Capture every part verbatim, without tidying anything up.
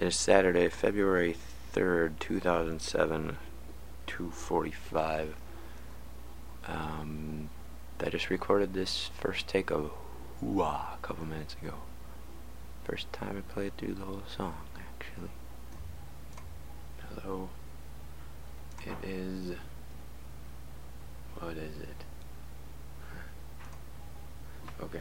is Saturday, February third, two thousand seven, two forty-five. Um, I just recorded this first take of Hoo-ah a couple minutes ago. First time I played through the whole song, actually. Hello. It is... What is it? Okay.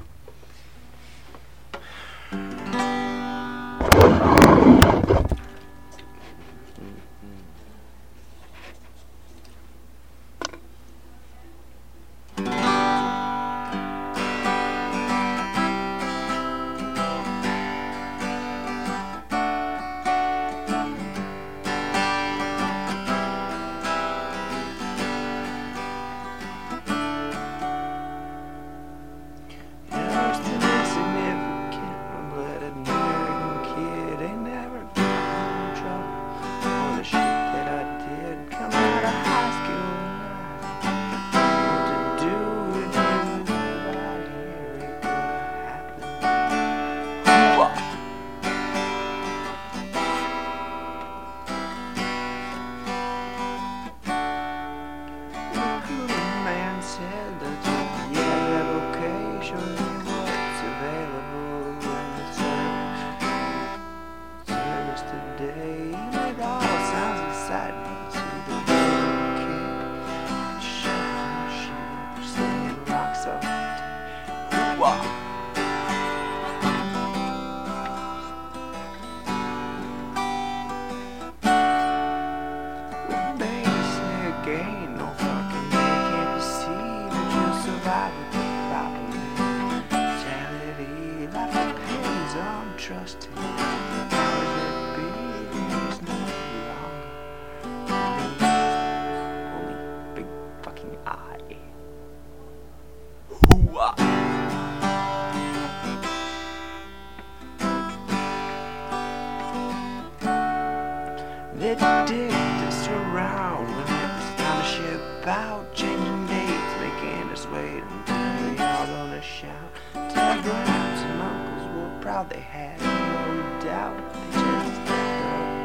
They did this around when it was time to ship out, changing dates, making us wait until we all gonna shout. Telegrams and uncles were proud, they had no doubt. They just stepped up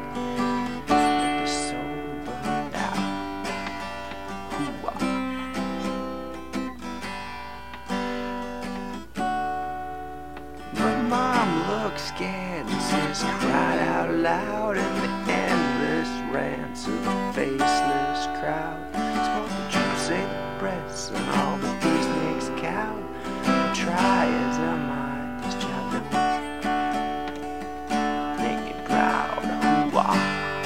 big, but the soul burned out. Hoo-ah. But Mom looked scared and sis cried out loud in the endless rants of the faceless crowd. Spoke the truth, say the press, and all the peaceniks cowed. I try as I might, this job don't make me proud. Hoo-ah.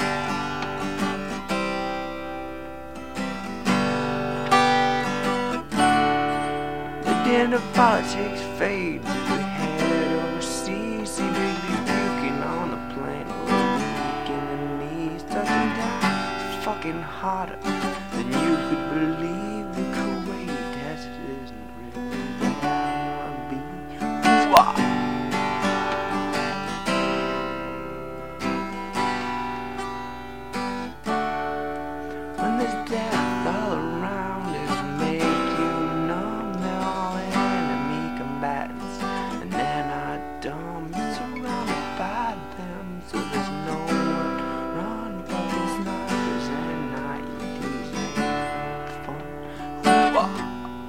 The din of politics fades as we head overseas. See big puking on the plane, weak in the knees, touching down. It's fucking hotter than you could believe. The Kuwait as it isn't really where I wanna be. Hoo-ah. When there's death all around, it'll make you numb. They're all enemy combatants, and they're not dumb. You're surrounded by them, so there's no one run. Fucking snipers and I E Ds ain't no fun. Hoo-ah.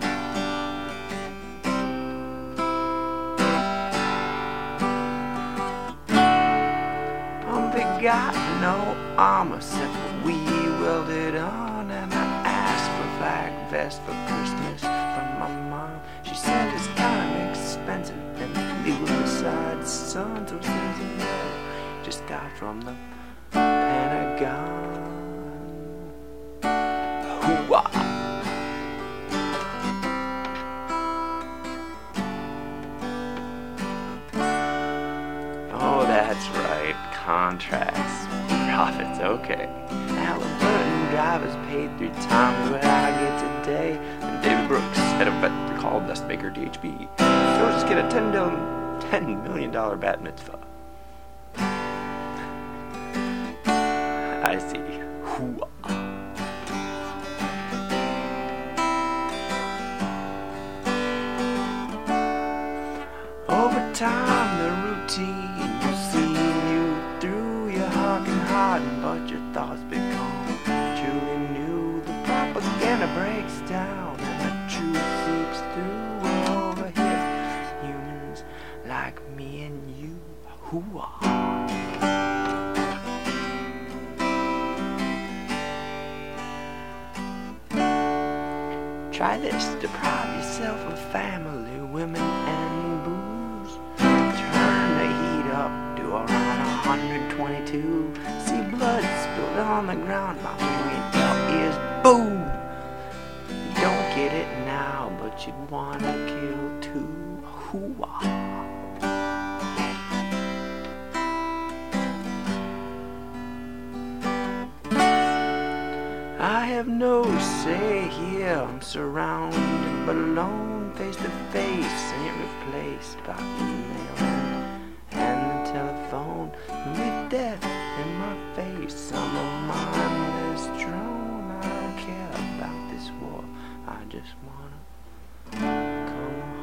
Um, they got no armor except for we welded on, and I asked for a flag vest for Christmas from my mom. She said it's kinda expensive and legal besides son, so says no, just got from the Pentagon. Hoo-ah. Oh, that's right, contracts, profits, okay. Halliburton drivers paid three times what I get today. And David Brooks had a bet called Best Maker D H B. So just get a ten million dollar bat mitzvah. I see. Hoo-ah. Over time, the routine, you see new garden, but your thoughts become truly new. The propaganda breaks down and the truth seeps through over here. Humans like me and you, who are. Try this, deprive yourself of family, women, and booze. Turn the heat up to around one hundred twenty-two. See blood spilled on the ground, my ringing your ears, boom! You don't get it now, but you'd wanna kill too. Hoo-ah. I have no say here, I'm surrounded but alone, face to face, ain't replaced by email and the telephone. With death in my face, I'm a mindless drone. I don't care about this war, I just wanna come home.